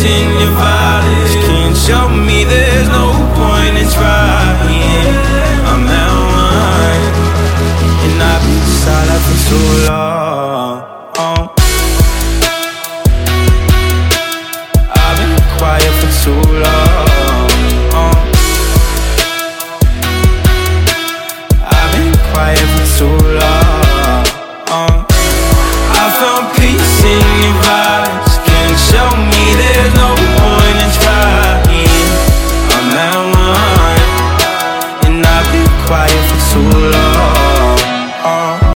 in your violence can't show me there's no point in trying. I'm that one, and I've been silent for so long.